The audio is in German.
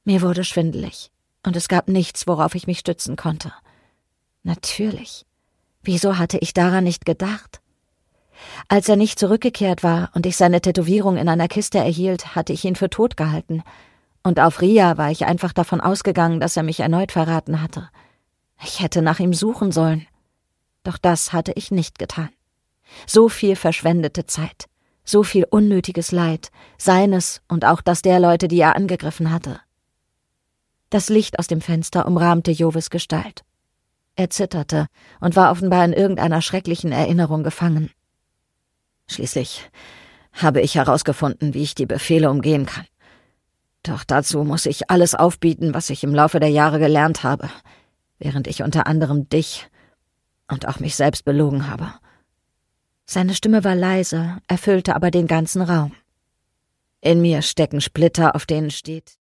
Mir wurde schwindelig, und es gab nichts, worauf ich mich stützen konnte. Natürlich. Wieso hatte ich daran nicht gedacht? Als er nicht zurückgekehrt war und ich seine Tätowierung in einer Kiste erhielt, hatte ich ihn für tot gehalten. Und auf Ria war ich einfach davon ausgegangen, dass er mich erneut verraten hatte. Ich hätte nach ihm suchen sollen. Doch das hatte ich nicht getan. So viel verschwendete Zeit, so viel unnötiges Leid, seines und auch das der Leute, die er angegriffen hatte. Das Licht aus dem Fenster umrahmte Jovis Gestalt. Er zitterte und war offenbar in irgendeiner schrecklichen Erinnerung gefangen. Schließlich habe ich herausgefunden, wie ich die Befehle umgehen kann. Doch dazu muss ich alles aufbieten, was ich im Laufe der Jahre gelernt habe, während ich unter anderem dich und auch mich selbst belogen habe. Seine Stimme war leise, erfüllte aber den ganzen Raum. In mir stecken Splitter, auf denen steht: